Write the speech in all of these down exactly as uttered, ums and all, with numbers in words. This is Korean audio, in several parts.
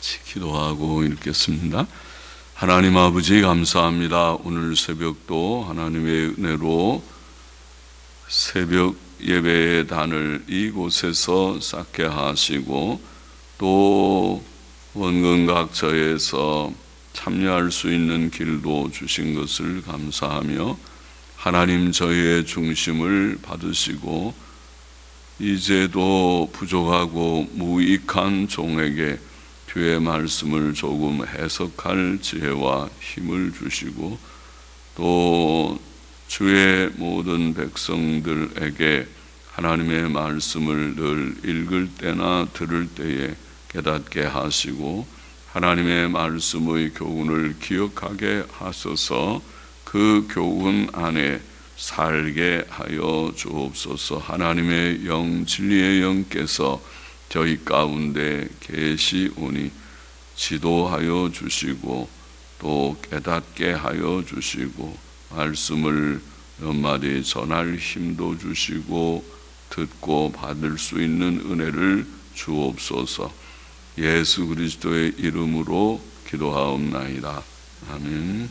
같이 기도하고 읽겠습니다. 하나님 아버지 감사합니다. 오늘 새벽도 하나님의 은혜로 새벽 예배의 단을 이곳에서 쌓게 하시고 또 원근각처에서 참여할 수 있는 길도 주신 것을 감사하며 하나님 저희의 중심을 받으시고 이제도 부족하고 무익한 종에게 주의 말씀을 조금 해석할 지혜와 힘을 주시고 또 주의 모든 백성들에게 하나님의 말씀을 늘 읽을 때나 들을 때에 깨닫게 하시고 하나님의 말씀의 교훈을 기억하게 하소서. 그 교훈 안에 살게 하여 주옵소서. 하나님의 영 진리의 영께서 저희 가운데 계시오니 지도하여 주시고 또 깨닫게 하여 주시고 말씀을 몇 마디 전할 힘도 주시고 듣고 받을 수 있는 은혜를 주옵소서. 예수 그리스도의 이름으로 기도하옵나이다. 아멘.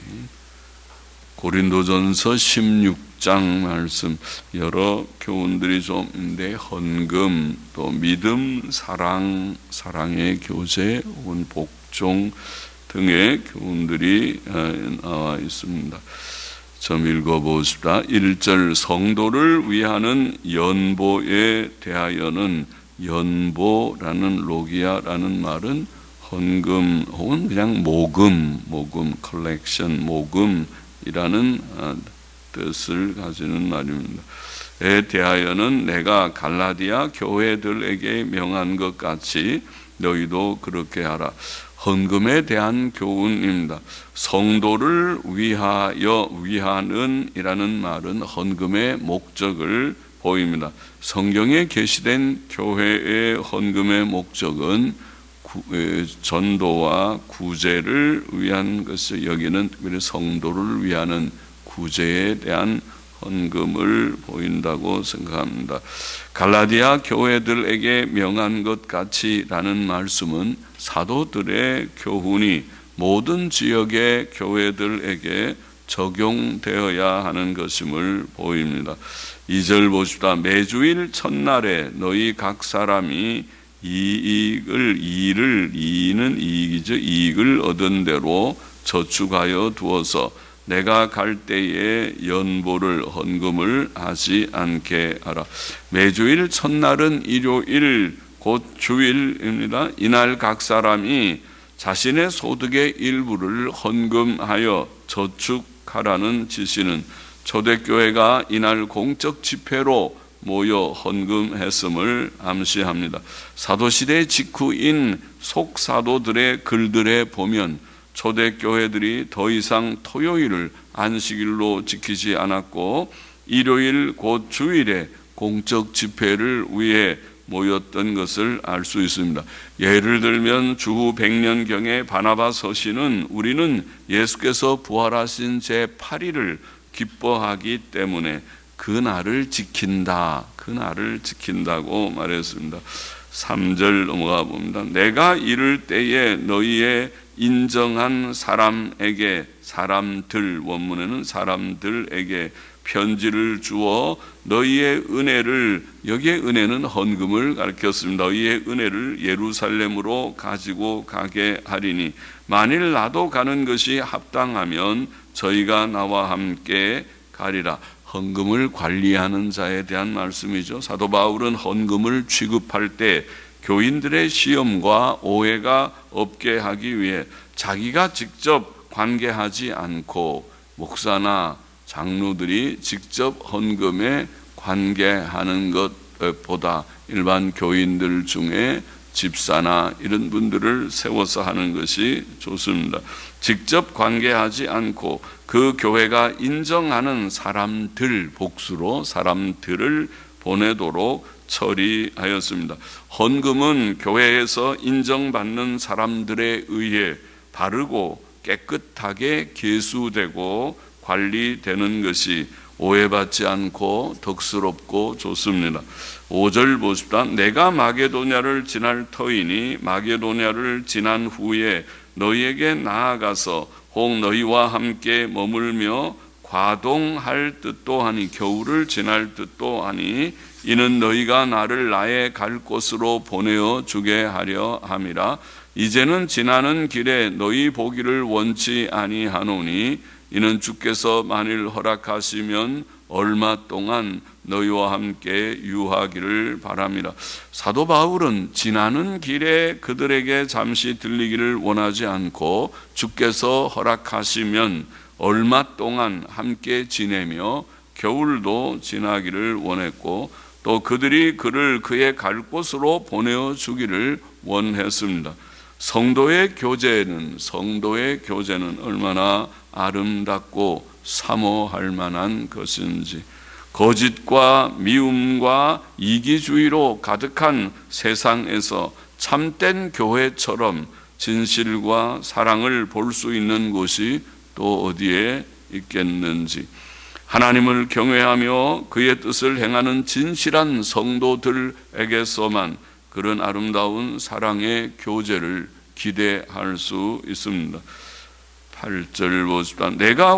고린도전서 십육 장 말씀 여러 교훈들이 좀 있는데 헌금, 또 믿음, 사랑, 사랑의 교제 혹은 복종 등의 교훈들이 나와 있습니다. 좀 읽어보십시다. 일 절 성도를 위하는 연보에 대하여는 연보라는 로기아라는 말은 헌금 혹은 그냥 모금, 모금, 컬렉션, 모금이라는 뜻을 가지는 말입니다. 에 대하여는 내가 갈라디아 교회들에게 명한 것 같이 너희도 그렇게 하라. 헌금에 대한 교훈입니다. 성도를 위하여 위하는 이라는 말은 헌금의 목적을 보입니다. 성경에 게시된 교회의 헌금의 목적은 전도와 구제를 위한 것을 여기는 성도를 위하는 구제에 대한 헌금을 보인다고 생각합니다. 갈라디아 교회들에게 명한 것 같이라는 말씀은 사도들의 교훈이 모든 지역의 교회들에게 적용되어야 하는 것임을 보입니다. 이 절 보십시다. 매주일 첫날에 너희 각 사람이 이익을 이를 이는 이익이죠. 이익을 얻은 대로 저축하여 두어서 내가 갈 때에 연보를 헌금을 하지 않게 하라. 매주일 첫날은 일요일 곧 주일입니다. 이날 각 사람이 자신의 소득의 일부를 헌금하여 저축하라는 지시는 초대교회가 이날 공적 집회로 모여 헌금했음을 암시합니다. 사도시대 직후인 속사도들의 글들에 보면 초대교회들이 더 이상 토요일을 안식일로 지키지 않았고 일요일 곧 주일에 공적 집회를 위해 모였던 것을 알 수 있습니다. 예를 들면 주후 백 년경에 바나바 서신은 우리는 예수께서 부활하신 제팔 일을 기뻐하기 때문에 그 날을 지킨다. 그 날을 지킨다고 말했습니다. 삼 절 넘어가 봅니다. 내가 이를 때에 너희의 인정한 사람에게, 사람들, 원문에는 사람들에게 편지를 주어 너희의 은혜를, 여기에 은혜는 헌금을 가리켰습니다. 너희의 은혜를 예루살렘으로 가지고 가게 하리니 만일 나도 가는 것이 합당하면 저희가 나와 함께 가리라. 헌금을 관리하는 자에 대한 말씀이죠. 사도 바울은 헌금을 취급할 때 교인들의 시험과 오해가 없게 하기 위해 자기가 직접 관계하지 않고 목사나 장로들이 직접 헌금에 관계하는 것보다 일반 교인들 중에 집사나 이런 분들을 세워서 하는 것이 좋습니다. 직접 관계하지 않고 그 교회가 인정하는 사람들, 복수로 사람들을 보내도록 처리하였습니다. 헌금은 교회에서 인정받는 사람들에 의해 바르고 깨끗하게 계수되고 관리되는 것이 오해받지 않고 덕스럽고 좋습니다. 오 절 보십시다. 내가 마게도냐를 지날 터이니 마게도냐를 지난 후에 너희에게 나아가서 혹 너희와 함께 머물며 과동할 뜻도 하니 겨울을 지날 뜻도 하니 이는 너희가 나를 나의 갈 곳으로 보내어 주게 하려 함이라. 이제는 지나는 길에 너희 보기를 원치 아니하노니 이는 주께서 만일 허락하시면 얼마 동안 너희와 함께 유하기를 바랍니다. 사도 바울은 지나는 길에 그들에게 잠시 들리기를 원하지 않고 주께서 허락하시면 얼마 동안 함께 지내며 겨울도 지나기를 원했고 또 그들이 그를 그의 갈 곳으로 보내어 주기를 원했습니다. 성도의 교제는 성도의 교제는 얼마나 아름답고 사모할 만한 것인지, 거짓과 미움과 이기주의로 가득한 세상에서 참된 교회처럼 진실과 사랑을 볼 수 있는 곳이 또 어디에 있겠는지, 하나님을 경외하며 그의 뜻을 행하는 진실한 성도들에게서만 그런 아름다운 사랑의 교제를 기대할 수 있습니다. 팔 절 보십시다. 내가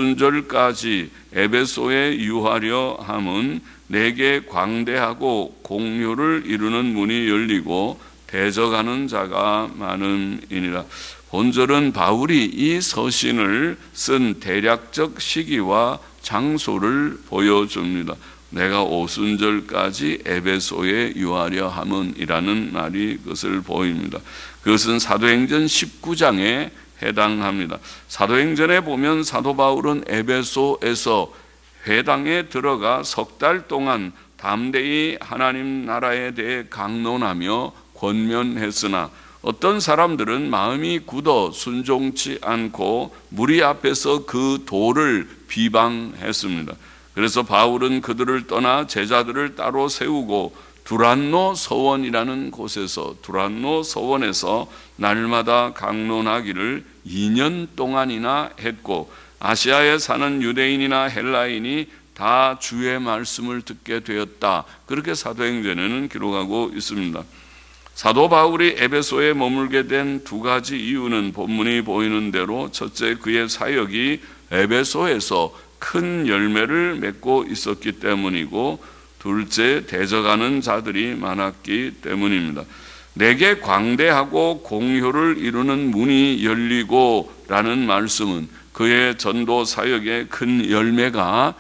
오순절까지 에베소에 유하려 함은 내게 광대하고 공효를 이루는 문이 열리고 대적하는 자가 많음이니라. 본절은 바울이 이 서신을 쓴 대략적 시기와 장소를 보여줍니다. 내가 오순절까지 에베소에 유하려 함은이라는 말이 그것을 보입니다. 그것은 사도행전 십구 장에 해당합니다. 사도행전에 보면 사도 바울은 에베소에서 회당에 들어가 석 달 동안 담대히 하나님 나라에 대해 강론하며 권면했으나 어떤 사람들은 마음이 굳어 순종치 않고 무리 앞에서 그 도를 비방했습니다. 그래서 바울은 그들을 떠나 제자들을 따로 세우고 두란노 서원이라는 곳에서 두란노 서원에서 날마다 강론하기를 이 년 동안이나 했고 아시아에 사는 유대인이나 헬라인이 다 주의 말씀을 듣게 되었다. 그렇게 사도행전에는 기록하고 있습니다. 사도 바울이 에베소에 머물게 된 두 가지 이유는 본문이 보이는 대로 첫째, 그의 사역이 에베소에서 큰 열매를 맺고 있었기 때문이고 둘째, 대적하는 자들이 많았기 때문입니다. 내게 광대하고 공효를 이루는 문이 열리고 라는 말씀은 그의 전도 사역에 큰 열매가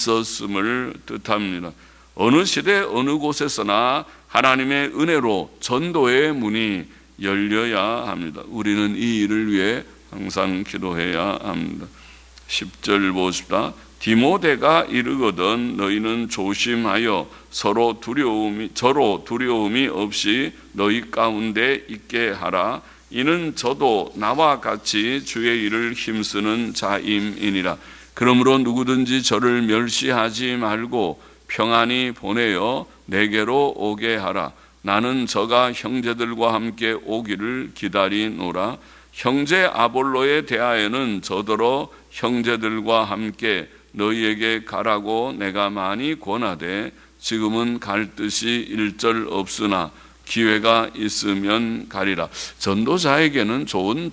있었음을 뜻합니다. 어느 시대 어느 곳에서나 하나님의 은혜로 전도의 문이 열려야 합니다. 우리는 이 일을 위해 항상 기도해야 합니다. 십 절 보십시다. 디모데가 이르거든 너희는 조심하여 서로 두려움이 저로 두려움이 없이 너희 가운데 있게 하라. 이는 저도 나와 같이 주의 일을 힘쓰는 자임이니라. 그러므로 누구든지 저를 멸시하지 말고 평안히 보내어 내게로 오게 하라. 나는 저가 형제들과 함께 오기를 기다리노라. 형제 아볼로에 대하여는 저더러 형제들과 함께 너희에게 가라고 내가 많이 권하되 지금은 갈 뜻이 일절 없으나 기회가 있으면 가리라. 전도자에게는 좋은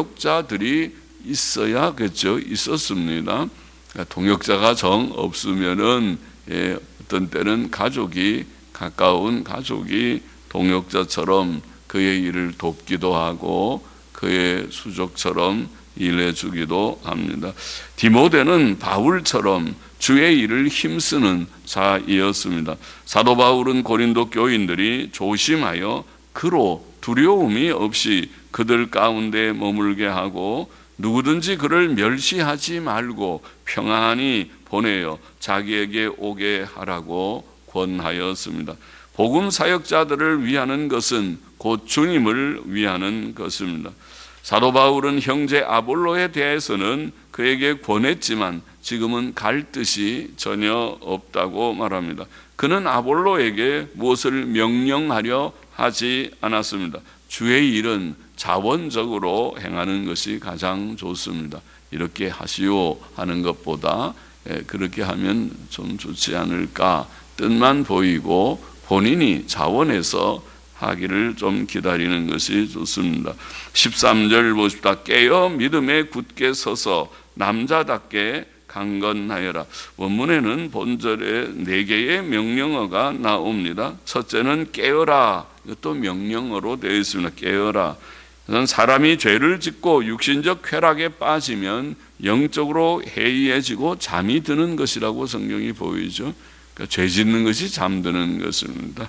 동역자들이 있어야겠죠. 있었습니다. 동역자가 정 없으면은 예, 어떤 때는 가족이 가까운 가족이 동역자처럼 그의 일을 돕기도 하고 그의 수족처럼 일해주기도 합니다. 디모데는 바울처럼 주의 일을 힘쓰는 자이었습니다. 사도 바울은 고린도 교인들이 조심하여 그로 두려움이 없이 그들 가운데 머물게 하고 누구든지 그를 멸시하지 말고 평안히 보내어 자기에게 오게 하라고 권하였습니다. 복음 사역자들을 위하는 것은 곧 주님을 위하는 것입니다. 사도 바울은 형제 아볼로에 대해서는 그에게 권했지만 지금은 갈 뜻이 전혀 없다고 말합니다. 그는 아볼로에게 무엇을 명령하려 하지 않았습니다. 주의 일은 자원적으로 행하는 것이 가장 좋습니다. 이렇게 하시오 하는 것보다 그렇게 하면 좀 좋지 않을까 뜻만 보이고 본인이 자원해서 하기를 좀 기다리는 것이 좋습니다. 십삼 절 보십시다. 깨어 믿음에 굳게 서서 남자답게 강건하여라. 원문에는 본절에 네 개의 명령어가 나옵니다. 첫째는 깨어라. 이것도 명령어로 되어 있습니다. 깨어라. 사람이 죄를 짓고 육신적 쾌락에 빠지면 영적으로 해이해지고 잠이 드는 것이라고 성경이 보이죠. 그러니까 죄 짓는 것이 잠드는 것입니다.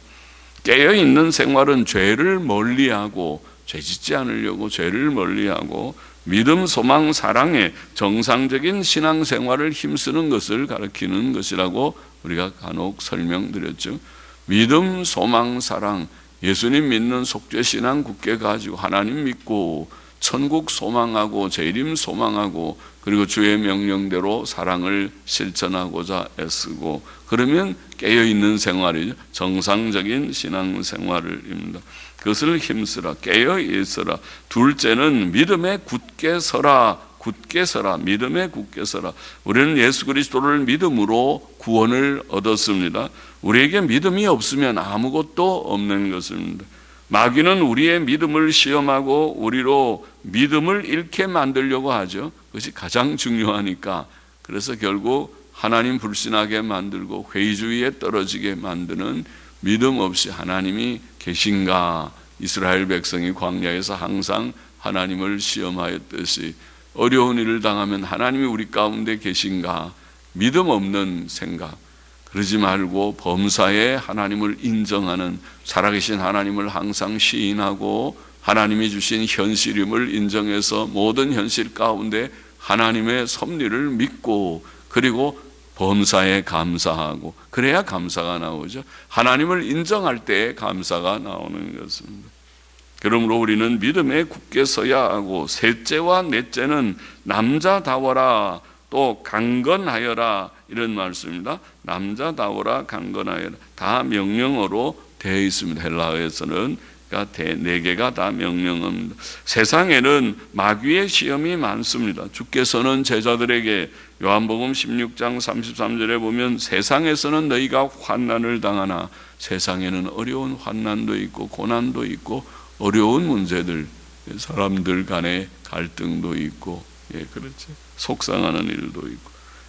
깨어있는 생활은 죄를 멀리하고 죄 짓지 않으려고 죄를 멀리하고 믿음, 소망, 사랑의 정상적인 신앙생활을 힘쓰는 것을 가리키는 것이라고 우리가 간혹 설명드렸죠. 믿음, 소망, 사랑, 예수님 믿는 속죄신앙 굳게 가지고 하나님 믿고 천국 소망하고 재림 소망하고 그리고 주의 명령대로 사랑을 실천하고자 애쓰고 그러면 깨어있는 생활이죠. 정상적인 신앙생활입니다. 그것을 힘쓰라. 깨어 있어라. 둘째는 믿음에 굳게 서라. 굳게 서라. 믿음에 굳게 서라. 우리는 예수 그리스도를 믿음으로 구원을 얻었습니다. 우리에게 믿음이 없으면 아무것도 없는 것입니다. 마귀는 우리의 믿음을 시험하고 우리로 믿음을 잃게 만들려고 하죠. 그것이 가장 중요하니까. 그래서 결국 하나님 불신하게 만들고 회의주의에 떨어지게 만드는 믿음 없이 하나님이 계신가? 이스라엘 백성이 광야에서 항상 하나님을 시험하였듯이 어려운 일을 당하면 하나님이 우리 가운데 계신가? 믿음 없는 생각. 그러지 말고 범사에 하나님을 인정하는 살아계신 하나님을 항상 시인하고 하나님이 주신 현실임을 인정해서 모든 현실 가운데 하나님의 섭리를 믿고 그리고 범사에 감사하고 그래야 감사가 나오죠. 하나님을 인정할 때 감사가 나오는 것입니다. 그러므로 우리는 믿음에 굳게 서야 하고 셋째와 넷째는 남자다워라 또 강건하여라 이런 말씀입니다. 남자다워라 강건하여라 다 명령어로 되어 있습니다. 헬라어에서는 네 개가 다 명령어입니다. 세상에는 마귀의 시험이 많습니다. 주께서는 제자들에게 요한복음 십육 장 삼십삼 절에 보면 세상에서는 너희가 환난을 당하나 세상에는 어려운 환난도 있고 고난도 있고 어려운 문제들 사람들 간의 갈등도 있고 예 그렇죠. 속상하는 일도 있고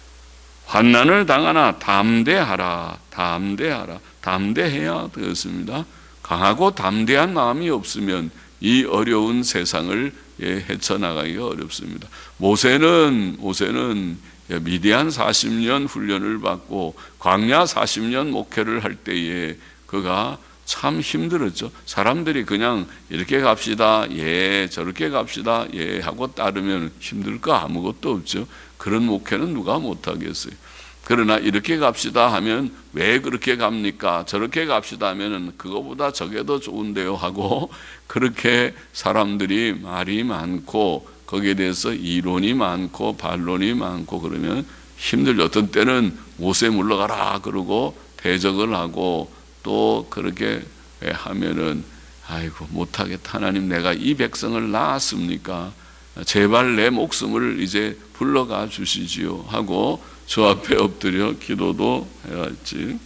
환난을 당하나 담대하라 담대하라 담대해야 되었습니다. 강하고 담대한 마음이 없으면 이 어려운 세상을 헤쳐나가기가 어렵습니다. 모세는 모세는 미디안 사십 년 훈련을 받고 광야 사십 년 목회를 할 때에 그가 참 힘들었죠. 사람들이 그냥 이렇게 갑시다 예 저렇게 갑시다 예 하고 따르면 힘들 거 아무것도 없죠. 그런 목회는 누가 못하겠어요. 그러나 이렇게 갑시다 하면 왜 그렇게 갑니까? 저렇게 갑시다 하면 그거보다 저게 더 좋은데요 하고 그렇게 사람들이 말이 많고 거기에 대해서 이론이 많고 반론이 많고 그러면 힘들죠. 어떤 때는 모세 물러가라 그러고 대적을 하고 또 그렇게 하면은 아이고 못하겠다 하나님 내가 이 백성을 낳았습니까? 제발 내 목숨을 이제 불러가 주시지요 하고 주 앞에 엎드려 기도도 해야지.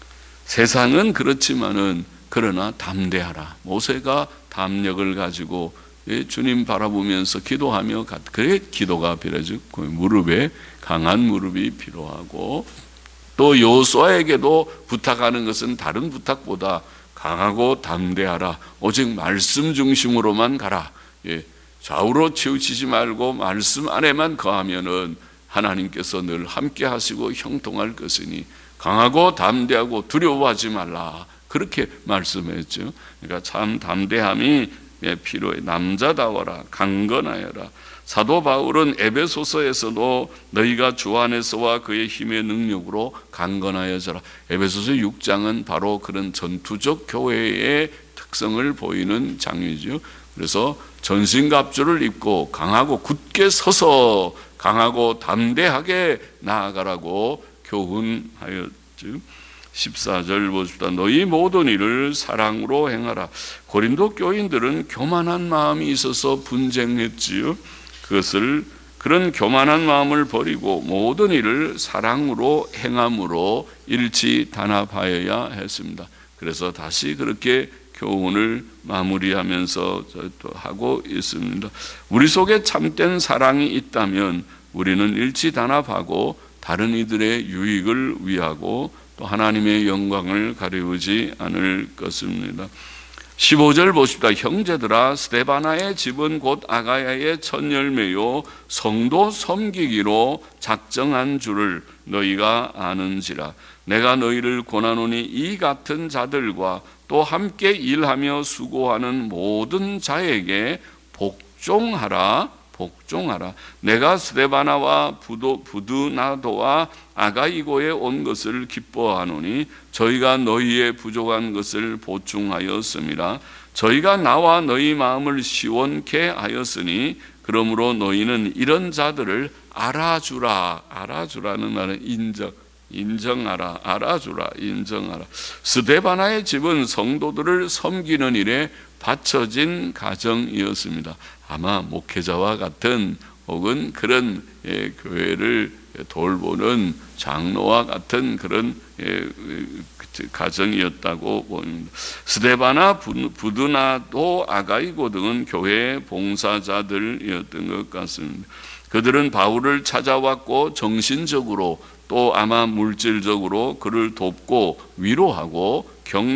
세상은 그렇지만은 그러나 담대하라. 모세가 담력을 가지고 주님 바라보면서 기도하며 그래 기도가 필요하죠. 무릎에 강한 무릎이 필요하고 또 여호수아에게도 부탁하는 것은 다른 부탁보다 강하고 담대하라. 오직 말씀 중심으로만 가라. 예, 좌우로 치우치지 말고 말씀 안에만 거하면은 하나님께서 늘 함께 하시고 형통할 것이니 강하고 담대하고 두려워하지 말라. 그렇게 말씀했죠. 그러니까 참 담대함이 필요해. 남자다워라. 강건하여라. 사도 바울은 에베소서에서도 너희가 주 안에서와 그의 힘의 능력으로 강건하여져라. 에베소서 육 장은 바로 그런 전투적 교회의 특성을 보이는 장이죠. 그래서 전신갑주를 입고 강하고 굳게 서서 강하고 담대하게 나아가라고 교훈하였죠. 십사 절 보십시다. 너희 모든 일을 사랑으로 행하라. 고린도 교인들은 교만한 마음이 있어서 분쟁했지요. 그것을 그런 교만한 마음을 버리고 모든 일을 사랑으로 행함으로 일치 단합하여야 했습니다. 그래서 다시 그렇게 교훈을 마무리하면서 또 하고 있습니다. 우리 속에 참된 사랑이 있다면 우리는 일치 단합하고 다른 이들의 유익을 위하고 또 하나님의 영광을 가리우지 않을 것입니다. 십오 절 보십시다. 형제들아, 스데바나의 집은 곧 아가야의 첫 열매요 성도 섬기기로 작정한 줄을 너희가 아는지라. 내가 너희를 권하노니 이 같은 자들과 또 함께 일하며 수고하는 모든 자에게 복종하라. 복종하라. 내가 스데바나와 부도, 부드나도와 아가이고에 온 것을 기뻐하노니 저희가 너희의 부족한 것을 보충하였음이라. 저희가 나와 너희 마음을 시원케 하였으니 그러므로 너희는 이런 자들을 알아주라. 알아주라는 말은 인정. 인정하라, 알아주라, 인정하라. 스데바나의 집은 성도들을 섬기는 일에 바쳐진 가정이었습니다. 아마 목회자와 같은 혹은 그런 예, 교회를 돌보는 장로와 같은 그런 예, 가정이었다고 봅니다. 스데바나, 부드나도, 아가이고 등은 교회의 봉사자들이었던 것 같습니다. 그들은 바울을 찾아왔고 정신적으로 또 아마 물질적으로 그를 돕고 위로하고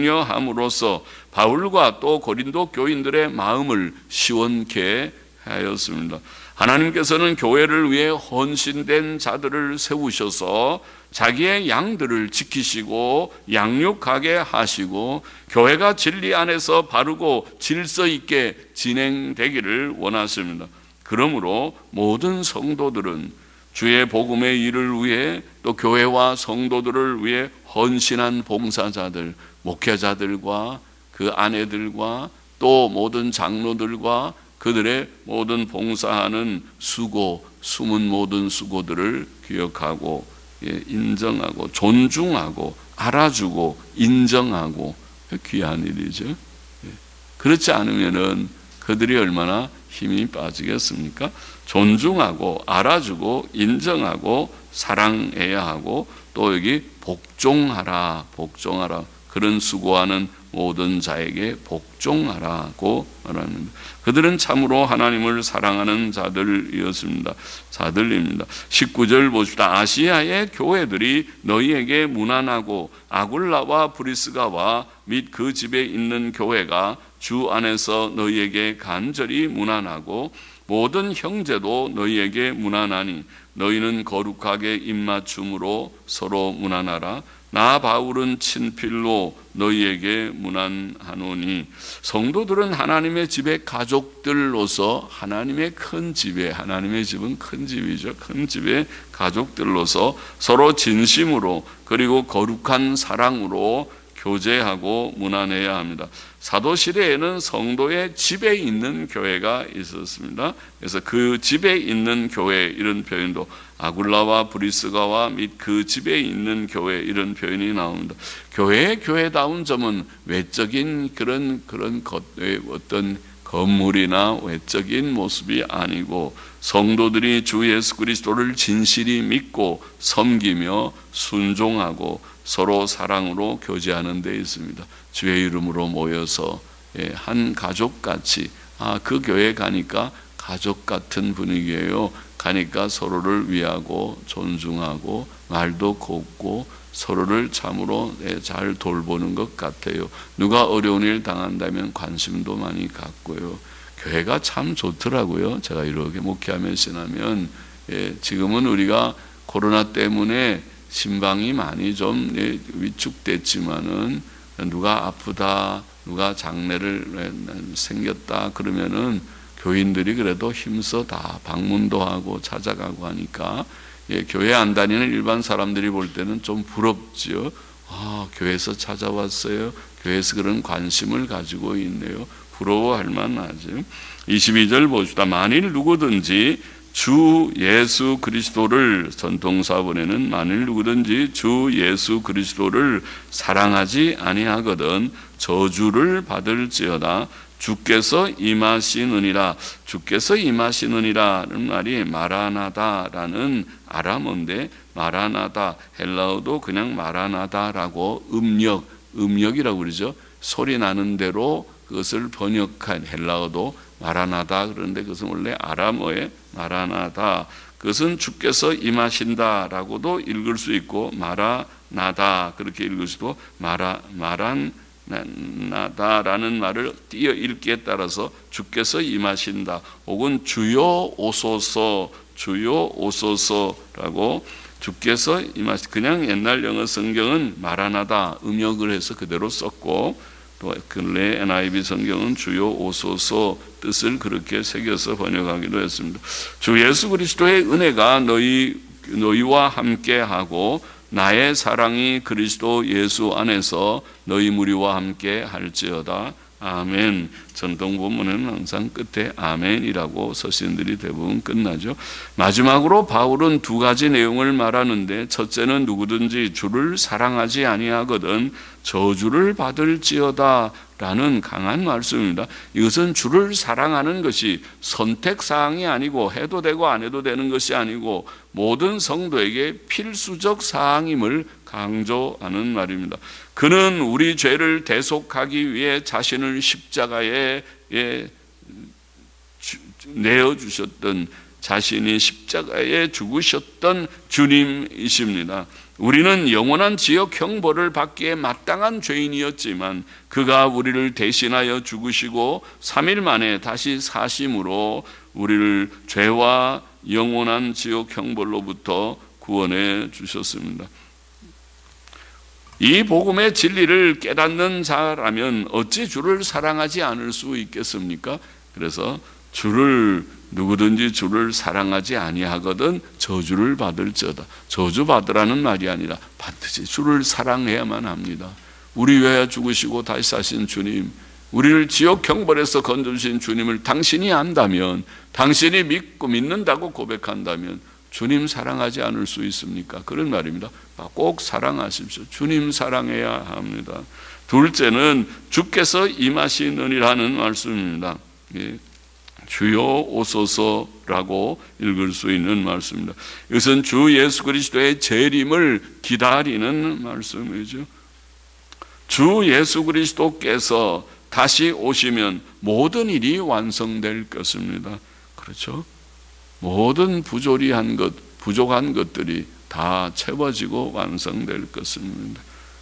격려함으로써 바울과 또 고린도 교인들의 마음을 시원케 하였습니다. 하나님께서는 교회를 위해 헌신된 자들을 세우셔서 자기의 양들을 지키시고 양육하게 하시고 교회가 진리 안에서 바르고 질서 있게 진행되기를 원하십니다. 그러므로 모든 성도들은 주의 복음의 일을 위해 또 교회와 성도들을 위해 헌신한 봉사자들, 목회자들과 그 아내들과 또 모든 장로들과 그들의 모든 봉사하는 수고, 숨은 모든 수고들을 기억하고 인정하고 존중하고 알아주고 인정하고 귀한 일이죠. 그렇지 않으면은 그들이 얼마나 힘이 빠지겠습니까? 존중하고 알아주고 인정하고 사랑해야 하고 또 여기 복종하라, 복종하라. 그런 수고하는 모든 자에게 복종하라고 말합니다. 그들은 참으로 하나님을 사랑하는 자들이었습니다. 자들입니다. 십구 절 보십시다. 아시아의 교회들이 너희에게 무난하고 아굴라와 브리스가와 및 그 집에 있는 교회가 주 안에서 너희에게 간절히 무난하고 모든 형제도 너희에게 무난하니 너희는 거룩하게 입맞춤으로 서로 무난하라. 나 바울은 친필로 너희에게 무난하노니. 성도들은 하나님의 집의 가족들로서 하나님의 큰 집에, 하나님의 집은 큰 집이죠. 큰 집의 가족들로서 서로 진심으로 그리고 거룩한 사랑으로 교제하고 무난해야 합니다. 사도시대에는 성도의 집에 있는 교회가 있었습니다. 그래서 그 집에 있는 교회 이런 표현도 아굴라와 브리스가와 및 그 집에 있는 교회 이런 표현이 나옵니다. 교회의 교회다운 점은 외적인 그런 그런 것, 어떤 건물이나 외적인 모습이 아니고 성도들이 주 예수 그리스도를 진실이 믿고 섬기며 순종하고 서로 사랑으로 교제하는 데 있습니다. 주의 이름으로 모여서 한 가족같이, 아, 그 교회 가니까 가족 같은 분위기예요. 가니까 서로를 위하고 존중하고 말도 곱고 서로를 참으로 잘 돌보는 것 같아요. 누가 어려운 일 당한다면 관심도 많이 갖고요. 교회가 참 좋더라고요. 제가 이렇게 목회하며 지나면 예, 지금은 우리가 코로나 때문에 신방이 많이 좀 위축됐지만은 누가 아프다, 누가 장례를 생겼다 그러면은 교인들이 그래도 힘써 다 방문도 하고 찾아가고 하니까 예, 교회 안 다니는 일반 사람들이 볼 때는 좀 부럽지요. 아, 교회에서 찾아왔어요. 교회에서 그런 관심을 가지고 있네요. 부러워할 만하죠. 이십이 절 보시다. 만일 누구든지 주 예수 그리스도를, 전통사본에는 만일 누구든지 주 예수 그리스도를 사랑하지 아니하거든 저주를 받을지어다. 주께서 임하시느니라. 주께서 임하시느니라는 말이 마라나다라는 아람어인데, 마라나다, 헬라어도 그냥 마라나다라고 음력, 음력이라고 그러죠. 소리 나는 대로 그것을 번역한 헬라어도 마라나다. 그런데 그것은 원래 아람어의 마라나다. 그것은 주께서 임하신다라고도 읽을 수 있고, 마라나다 그렇게 읽을 수도, 마라 마란 나다라는 말을 띄어 읽기에 따라서 주께서 임하신다, 혹은 주여 오소서, 주여 오소서라고 주께서 임하시. 그냥 옛날 영어 성경은 마라나다 음역을 해서 그대로 썼고, 또 근래 엔 아이 비 성경은 주여 오소서 뜻을 그렇게 새겨서 번역하기도 했습니다. 주 예수 그리스도의 은혜가 너희 너희와 함께하고 나의 사랑이 그리스도 예수 안에서 너희 무리와 함께 할지어다. 아멘. 전통 본문은 항상 끝에 아멘이라고 서신들이 대부분 끝나죠. 마지막으로 바울은 두 가지 내용을 말하는데, 첫째는 누구든지 주를 사랑하지 아니하거든 저주를 받을지어다 라는 강한 말씀입니다. 이것은 주를 사랑하는 것이 선택사항이 아니고, 해도 되고 안 해도 되는 것이 아니고 모든 성도에게 필수적 사항임을 강조하는 말입니다. 그는 우리 죄를 대속하기 위해 자신을 십자가에 내어주셨던, 자신이 십자가에 죽으셨던 주님이십니다. 우리는 영원한 지옥 형벌을 받기에 마땅한 죄인이었지만 그가 우리를 대신하여 죽으시고 삼 일 만에 다시 사심으로 우리를 죄와 영원한 지옥 형벌로부터 구원해 주셨습니다. 이 복음의 진리를 깨닫는 자라면 어찌 주를 사랑하지 않을 수 있겠습니까? 그래서 주를 누구든지 주를 사랑하지 아니하거든 저주를 받을지어다. 저주 받으라는 말이 아니라 반드시 주를 사랑해야만 합니다. 우리 위하여 죽으시고 다시 사신 주님, 우리를 지옥 형벌에서 건져주신 주님을 당신이 안다면, 당신이 믿고 믿는다고 고백한다면 주님 사랑하지 않을 수 있습니까? 그런 말입니다. 꼭 사랑하십시오. 주님 사랑해야 합니다. 둘째는 주께서 임하시느니라는 말씀입니다. 예. 주여 오소서라고 읽을 수 있는 말씀입니다. 이것은 주 예수 그리스도의 재림을 기다리는 말씀이죠. 주 예수 그리스도께서 다시 오시면 모든 일이 완성될 것입니다. 그렇죠? 모든 부조리한 것, 부족한 것들이 다 채워지고 완성될 것입니다.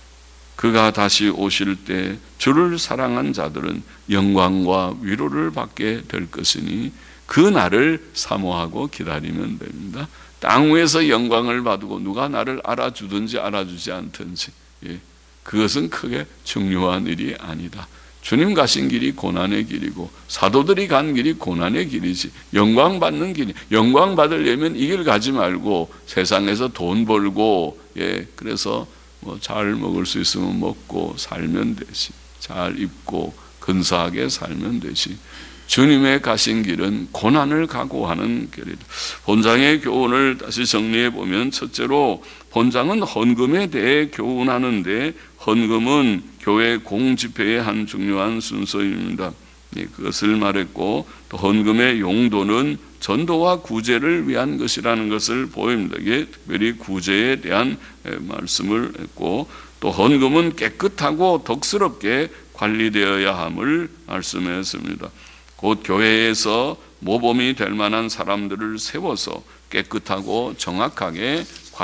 그가 다시 오실 때 주를 사랑한 자들은 영광과 위로를 받게 될 것이니 그 날을 사모하고 기다리면 됩니다. 땅 위에서 영광을 받고 누가 나를 알아주든지 알아주지 않든지, 예, 그것은 크게 중요한 일이 아니다. 주님 가신 길이 고난의 길이고 사도들이 간 길이 고난의 길이지, 영광 받는 길이, 영광 받으려면 이 길 가지 말고 세상에서 돈 벌고, 예, 그래서 뭐 잘 먹을 수 있으면 먹고 살면 되지, 잘 입고 근사하게 살면 되지. 주님의 가신 길은 고난을 각오하는 길이다. 본장의 교훈을 다시 정리해 보면, 첫째로 본장은 헌금에 대해 교훈하는데, 헌금은 교회 공집회의 한 중요한 순서입니다. 그것을 말했고, 또 헌금의 용도는 전도와 구제를 위한 것이라는 것을 보입니다. 이게 특별히 구제에 대한 말씀을 했고, 또 헌금은 깨끗하고 덕스럽게 관리되어야 함을 말씀했습니다. 곧 교회에서 모범이 될 만한 사람들을 세워서 깨끗하고 정확하게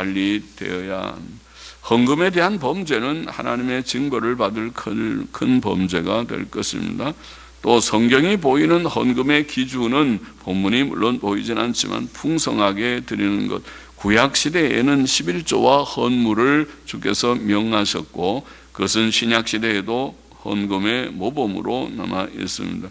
관리되어야 합니다. 헌금에 대한 범죄는 하나님의 징벌을 받을 큰, 큰 범죄가 될 것입니다. 또 성경이 보이는 헌금의 기준은 본문이 물론 보이진 않지만 풍성하게 드리는 것, 구약시대에는 십일조와 헌물을 주께서 명하셨고 그것은 신약시대에도 헌금의 모범으로 남아 있습니다.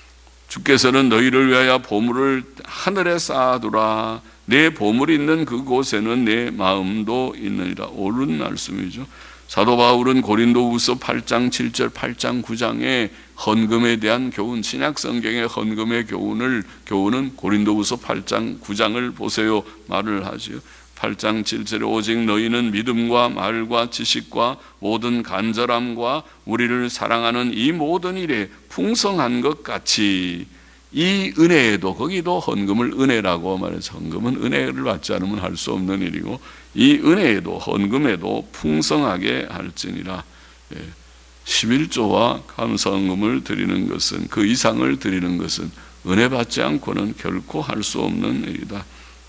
주께서는 너희를 위하여 보물을 하늘에 쌓아두라. 내 보물이 있는 그곳에는 내 마음도 있느니라. 옳은 말씀이죠. 사도 바울은 고린도후서 팔 장 칠 절 팔 장 구 장에 헌금에 대한 교훈, 신약 성경의 헌금의 교훈을 교훈은 고린도후서 팔 장 구 장을 보세요 말을 하지요. 팔 장 칠 절에 오직 너희는 믿음과 말과 지식과 모든 간절함과 우리를 사랑하는 이 모든 일에 풍성한 것 같이 이 은혜에도, 거기도 헌금을 은혜라고 말해서 헌금은 은혜를 받지 않으면 할 수 없는 일이고 이 은혜에도 헌금에도 풍성하게 할지니라. 예. 십일조와 감사헌금을 드리는 것은, 그 이상을 드리는 것은 은혜 받지 않고는 결코 할 수 없는 일이다.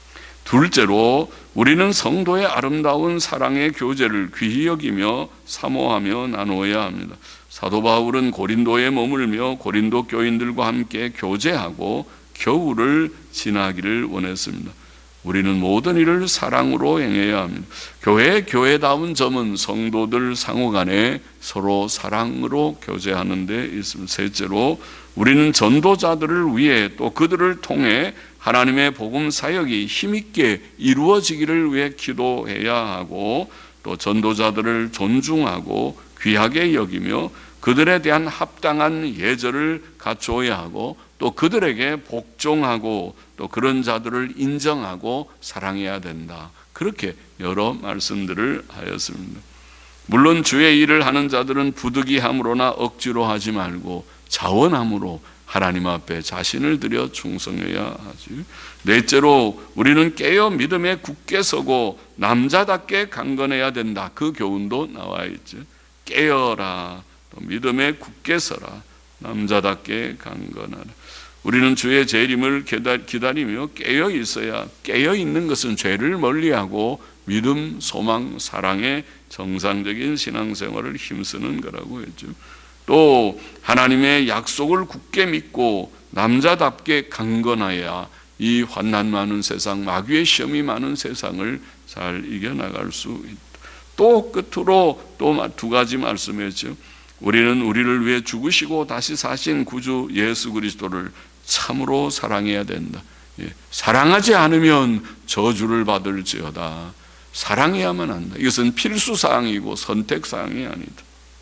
둘째로 우리는 성도의 아름다운 사랑의 교제를 귀히 여기며 사모하며 나누어야 합니다. 사도 바울은 고린도에 머물며 고린도 교인들과 함께 교제하고 겨울을 지나기를 원했습니다. 우리는 모든 일을 사랑으로 행해야 합니다. 교회의 교회다운 점은 성도들 상호간에 서로 사랑으로 교제하는 데 있습니다. 셋째로 우리는 전도자들을 위해 또 그들을 통해 하나님의 복음 사역이 힘있게 이루어지기를 위해 기도해야 하고 또 전도자들을 존중하고 귀하게 여기며 그들에 대한 합당한 예절을 갖추어야 하고 또 그들에게 복종하고 또 그런 자들을 인정하고 사랑해야 된다. 그렇게 여러 말씀들을 하였습니다. 물론 주의 일을 하는 자들은 부득이함으로나 억지로 하지 말고 자원함으로 하나님 앞에 자신을 들여 충성해야 하지. 넷째로 우리는 깨어 믿음에 굳게 서고 남자답게 강건해야 된다. 그 교훈도 나와 있죠. 깨어라, 또 믿음에 굳게 서라, 남자답게 강건하라. 우리는 주의 재림을 기다리며 깨어 있어야, 깨어 있는 것은 죄를 멀리하고 믿음, 소망, 사랑의 정상적인 신앙생활을 힘쓰는 거라고 했죠. 또 하나님의 약속을 굳게 믿고 남자답게 강건하여야 이 환난 많은 세상, 마귀의 시험이 많은 세상을 잘 이겨나갈 수 있다. 또 끝으로 또 두 가지 말씀했죠. 우리는 우리를 위해 죽으시고 다시 사신 구주 예수 그리스도를 참으로 사랑해야 된다. 예. 사랑하지 않으면 저주를 받을지어다. 사랑해야만 한다. 이것은 필수사항이고 선택사항이 아니다.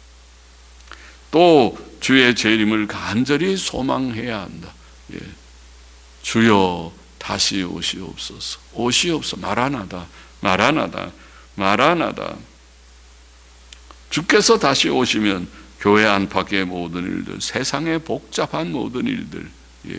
또 주의 재림을 간절히 소망해야 한다. 예. 주여 다시 오시옵소서. 오시옵소서. 마라나다, 마라나다, 마라나다. 주께서 다시 오시면 교회 안팎의 모든 일들, 세상의 복잡한 모든 일들, 예.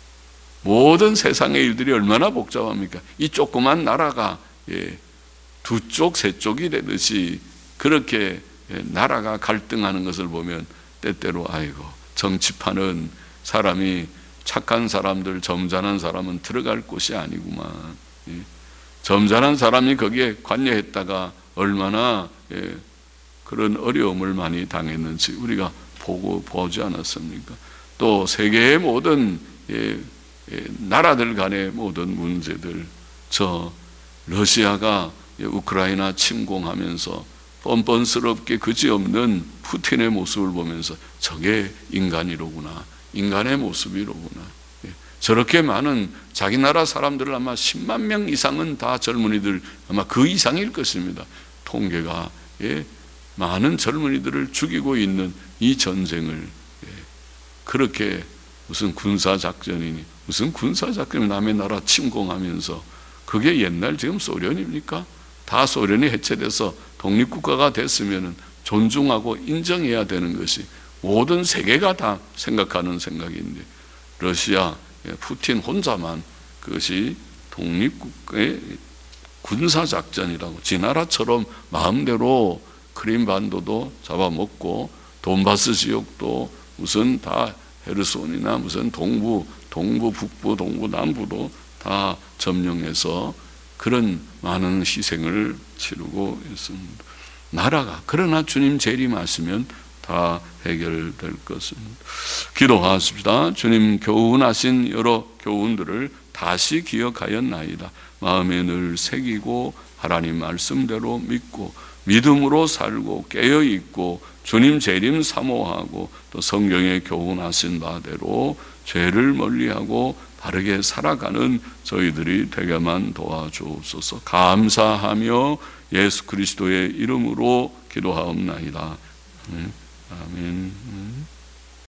모든 세상의 일들이 얼마나 복잡합니까? 이 조그만 나라가 예. 두 쪽, 세 쪽이 되듯이 그렇게 예. 나라가 갈등하는 것을 보면 때때로 아이고 정치판은 사람이 착한 사람들, 점잖은 사람은 들어갈 곳이 아니구만. 예. 점잖은 사람이 거기에 관여했다가 얼마나 예. 그런 어려움을 많이 당했는지 우리가 보고 보지 않았습니까? 또 세계의 모든 예, 예, 나라들 간의 모든 문제들, 저 러시아가 예, 우크라이나 침공하면서 뻔뻔스럽게 그지없는 푸틴의 모습을 보면서 저게 인간이로구나, 인간의 모습이로구나. 예, 저렇게 많은 자기 나라 사람들을 아마 십만 명 이상은 다 젊은이들 아마 그 이상일 것입니다. 통계가 예, 많은 젊은이들을 죽이고 있는 이 전쟁을 예, 그렇게 무슨 군사작전이니 무슨 군사작전이 남의 나라 침공하면서 그게 옛날 지금 소련입니까? 다 소련이 해체돼서 독립국가가 됐으면 존중하고 인정해야 되는 것이 모든 세계가 다 생각하는 생각인데 러시아 푸틴 혼자만 그것이 독립국가의 군사작전이라고 지 나라처럼 마음대로 크림반도도 잡아먹고 돈바스 지역도 무슨 다 헤르손이나 무슨 동부, 동부, 북부, 동부, 남부도 다 점령해서 그런 많은 희생을 치르고 있습니다. 나라가 그러나 주님 재림하시면 다 해결될 것입니다. 기도하십시다. 주님 교훈하신 여러 교훈들을 다시 기억하였나이다. 마음에 늘 새기고 하나님 말씀대로 믿고 믿음으로 살고 깨어있고 주님 재림 사모하고 또 성경에 교훈하신 바대로 죄를 멀리하고 바르게 살아가는 저희들이 되게만 도와주옵소서. 감사하며 예수 그리스도의 이름으로 기도하옵나이다. 아멘.